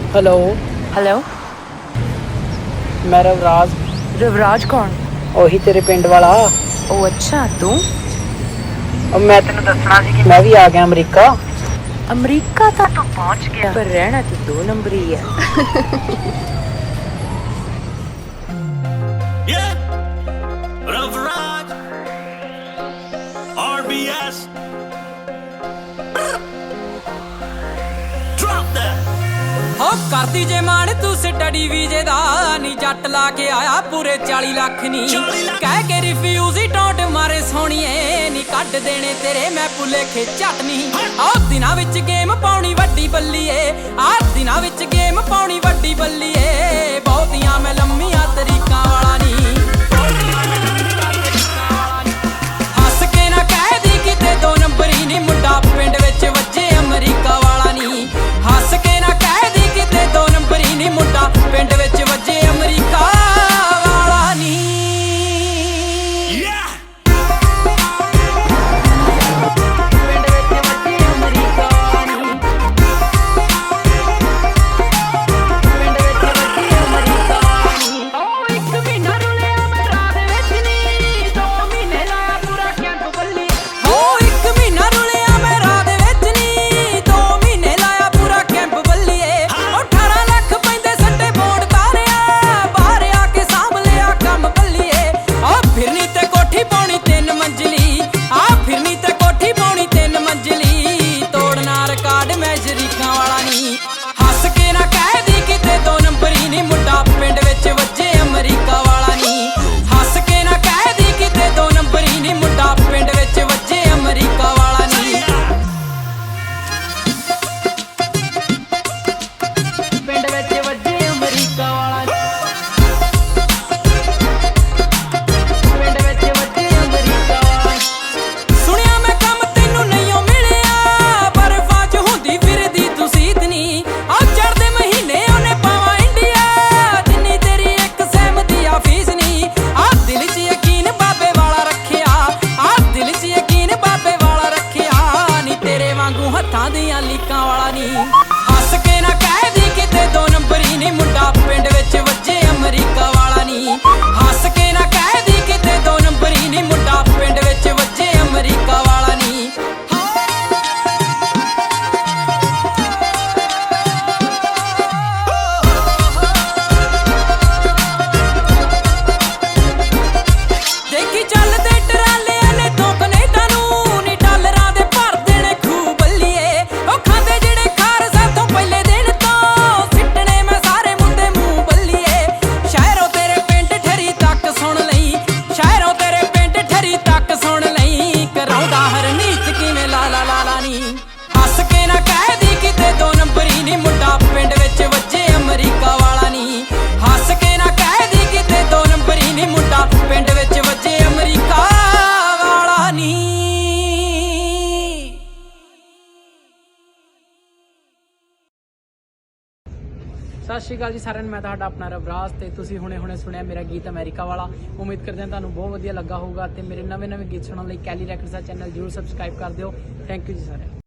Hello hello. मैं रवराज। रवराज कौन? ਉਹੀ ਤੇਰੇ ਪਿੰਡ ਵਾਲਾ। ओ अच्छा, तू? ਉਹ ਮੈਂ ਤੈਨੂੰ ਦੱਸਣਾ ਸੀ ਕਿ ਮੈਂ ਵੀ ਆ ਗਿਆ ਅਮਰੀਕਾ। अमरीका तक तो पहुंच गया, पर रहना तो 2 नंबर ही है। Ravraj, RBS, drop that. ਹੋ ਕਰਦੀ ਜੇ ਮਾਣ ਤੂੰ ਸਟੱਡੀ ਵੀਜੇ ਦਾ ਨੀ ਜੱਟ ਲਾ ਕੇ ਆਇਆ ਪੂਰੇ 40 ਲੱਖ ਨੀ ਕਹਿ ਕੇ ਰਿਫਿਊਜ਼ ਹੀ ਟੌਂਟ ਮਾਰੇ ਸੋਹਣੀਏ ਨੀ ਕੱਢ ਦੇਣੇ ਤੇਰੇ ਮੈਂ ਭੁਲੇਖੇ ਝੱਟ ਨਹੀਂ ਆ ਦਿਨਾਂ ਵਿੱਚ ਗੇਮ ਪਾਉਣੀ ਵੱਡੀ ਬੱਲੀਏ ਆ ਦਿਨਾਂ ਵਿੱਚ ਗੇਮ ਪਾਉਣੀ ਵੱਡੀ ਬੱਲੀਏ ਬਹੁਤੀਆਂ ਮੈਂ ਲੰਮੀਆਂ ਤਰੀਕਾਂ ਵਾਲਾ ਨਹੀਂ ਹੱਸ ਕੇ ਨਾ ਕਹਿ ਦੀ ਕਿਤੇ 2 ਨੰਬਰ ਹੀ ਨਹੀਂ ਮੁੰਡਾ ਪਿੰਡ ਵਿੱਚ ਵੱਜੇ ਅਮਰੀਕਾ ਵਾਲਾ ਨਹੀਂ ਹੱਸ ਕੇ ਨਾ ਕਹਿ ਦੀ ਕਿਤੇ 2 ਨੰਬਰ ਹੀ ਨਹੀਂ ਮੁੰਡਾ ਪਿੰਡ ਵਿੱਚ ਵੱਜੇ ਅਮਰੀਕਾ ਵਾਲਾ ਨਹੀਂ ਪਿੰਡ ਵਿੱਚ ਵੱਜੇ ਅਮਰੀਕਾ ਵਾਲਾ ਨਹੀਂ ਪਿੰਡ ਵਿੱਚ ਵੱਜੇ ਅਮਰੀਕਾ ਵਾਲਾ ਨਹੀਂ ਉਹ 1 ਮਹੀਨਾ ਰੁਲਿਆ ਮੈਂ ਰਾਤ ਵਿੱਚ ਨਹੀਂ 2 ਮਹੀਨੇ ਲਾਇਆ ਪੂਰਾ ਕੈਂਪ ਬੱਲੀ ਉਹ 1 ਮਹੀਨਾ ਰੁਲਿਆ ਮੈਂ ਰਾਤ ਵਿੱਚ ਨਹੀਂ 2 ਮਹੀਨੇ ਲਾਇਆ ਪੂਰਾ ਕੈਂਪ ਬੱਲੀਏ 18 ਲੱਖ ਪੈਂਦੇ ਸੱਟੇ ਬੋਰਡ ਤਾਰਿਆ ਬਾਹਰ ਆ ਕੇ ਸਾਂਭ ਲਿਆ ਕੰਮ ਬੱਲੀਏ ਆ ਫਿਰਨੀ ਤੇ ਕੋਠੀ ਪਾਉਣੀ 3 ਮੰਜ਼ਲੀ ਆ ਫਿਰਨੀ ਤੇ ਕੋਠੀ ਪਾਉਣੀ 3 ਮੰਜ਼ਲੀ ਤੋੜਨਾ ਰਿਕਾਰਡ ਮੈਂ ਸ਼ਰੀਕਾਂ ਵਾਲਾ ਨਹੀਂ ਹੱਸ ਕੇ ਨਾ ਕਹਿ ਦੀ ਕਿਤੇ 2 ਨੰਬਰ ਹੀ ਨਹੀਂ ਮੁੰਡਾ ਪਿੰਡ ਵਿੱਚ ਵੱਜੇ ਅਮਰੀਕਾ ਵਾਲਾ ਨਹੀਂ ਹੱਸ ਕੇ ਨਾ ਕਹਿ ਦੀ ਕਿਤੇ 2 ਨੰਬਰ ਹੀ ਨਹੀਂ ਮੁੰਡਾ ਪਿੰਡ ਵਿੱਚ ਵੱਜੇ ਅਮਰੀਕਾ ਵਾਲਾ ਨਹੀਂ ਪਿੰਡ ਵਿੱਚ ਵੱਜੇ ਅਮਰੀਕਾ ਵਾਲਾ ਪਿੰਡ ਵਿੱਚ ਵੱਜੇ ਅਮਰੀਕਾ ਵਾਲਾ ਸੁਣਿਆ ਮੈਂ ਕੰਮ ਤੈਨੂੰ ਨਹੀਂਓ ਮਿਲਿਆ ਬਰਫਾਂ 'ਚ ਹੁੰਦੀ ਫਿਰਦੀ ਤੂੰ ਸੀਤਨੀ ਆ ਚੜ੍ਹਦੇ ਮਹੀਨੇ ਉਹਨੇ ਪਾਵਾਂ ਇੰਡੀਆ ਜਿੰਨੀ ਤੇਰੀ ਇੱਕ ਸਹਿਮਤੀ ਆ ਫੀਸ ਨਹੀਂ ਆ ਦਿਲ 'ਚ ਯਕੀਨ ਬਾਬੇ ਵਾਲਾ ਰੱਖਿਆ ਆ ਦਿਲ 'ਚ ਯਕੀਨ ਬਾਬੇ ਵਾਲਾ ਰੱਖਿਆ ਨੀ ਤੇਰੇ ਵਾਂਗੂ ਹੱਥਾਂ ਦੀਆਂ ਲੀਕਾਂ ਵਾਲਾ ਨਹੀਂ ਹੱਸ ਕੇ ਨਾ ਕਹਿ ਦੀ ਕਿਤੇ 2 ਨੰਬਰ ਹੀ ਨਹੀਂ ਮੁੰਡਾ ਪਿੰਡ ਵਿੱਚ ਵੱਜੇ ਅਮਰੀਕਾ ਵਾਲਾ ਨਹੀਂ ਹੱਸ ਕੇ ਨਾ ਕਹਿ ਦੀ ਕਿਤੇ 2 ਨੰਬਰ ਹੀ ਨਹੀਂ ਮੁੰਡਾ ਪਿੰਡ ਵਿੱਚ ਵੱਜੇ ਅਮਰੀਕਾ ਵਾਲਾ ਨਹੀਂ ਦੇਖੀ ਚੱਲਦੇ ਟਰਾਲਿਆਂ ਨੇ ਤੋਂ ਕਨੇਡਾ ਨੂੰ ਨੀ ਡਾਲਰਾਂ ਦੇ ਭਰ ਦੇਣੇ ਖੂਹ ਬੱਲੀਏ ਉਹ ਖਾਂਦੇ ਜਿਹੜੇ ਖਾਰ ਸਾਥੋਂ ਪਹਿਲੇ ਦਿਨ ਤੋਂ ਸਿੱਟਣੇ ਮੈਂ ਸਾਰੇ ਮੁੰਡੇ ਮੂੰਹ ਬੱਲੀਏ ਸ਼ਹਿਰੋਂ ਤੇਰੇ ਪਿੰਡ ਠਰੀ ਤੱਕ ਸੁਣ ਲਈ ਸ਼ਹਿਰੋਂ ਤੇਰੇ ਪਿੰਡ ਠਰੀ ਤੱਕ ਸੁਣ ਲਈ ਕਰਾਉਂਦਾ ਹਰਨੀਤ ਕਿਵੇਂ ਲਾਲਾ ਲਾਲਾ ਨਹੀਂ ਹੱਸ ਕੇ ਨਾ ਕਹਿ ਦੀ ਕਿਤੇ 2 ਨੰਬਰ ਹੀ ਨਹੀਂ ਮੁੰਡਾ ਪਿੰਡ ਵਿੱਚ ਵੱਜੇ ਅਮਰੀਕਾ ਵਾਲਾ ਨਹੀਂ ਹੱਸ ਕੇ ਨਾ ਕਹਿ ਦੀ ਕਿਤੇ 2 ਨੰਬਰ ਹੀ ਨਹੀਂ ਮੁੰਡਾ ਪਿੰਡ ਵਿੱਚ ਵੱਜੇ ਅਮਰੀਕਾ ਵਾਲਾ ਨਹੀਂ ਸਤਿ ਸ਼੍ਰੀ ਅਕਾਲ ਜੀ ਸਾਰਿਆਂ ਨੂੰ। ਮੈਂ ਤੁਹਾਡਾ ਆਪਣਾ ਰਵਰਾਜ ਤੇ ਤੁਸੀਂ ਹੁਣੇ ਸੁਣਿਆ ਮੇਰਾ ਗੀਤ ਅਮਰੀਕਾ ਵਾਲਾ। ਉਮੀਦ ਕਰਦੇ ਹਾਂ ਤੁਹਾਨੂੰ ਬਹੁਤ ਵਧੀਆ ਲੱਗਾ ਹੋਊਗਾ ਤੇ ਮੇਰੇ ਨਵੇਂ ਗੀਤ ਸੁਣਨ ਲਈ ਕੈਲੀ ਰੈਕਡਸ ਦਾ ਚੈਨਲ ਜਰੂਰ ਸਬਸਕ੍ਰਾਈਬ ਕਰ ਦਿਓ। ਥੈਂਕ ਯੂ ਜੀ ਸਾਰਿਆਂ ਨੂੰ।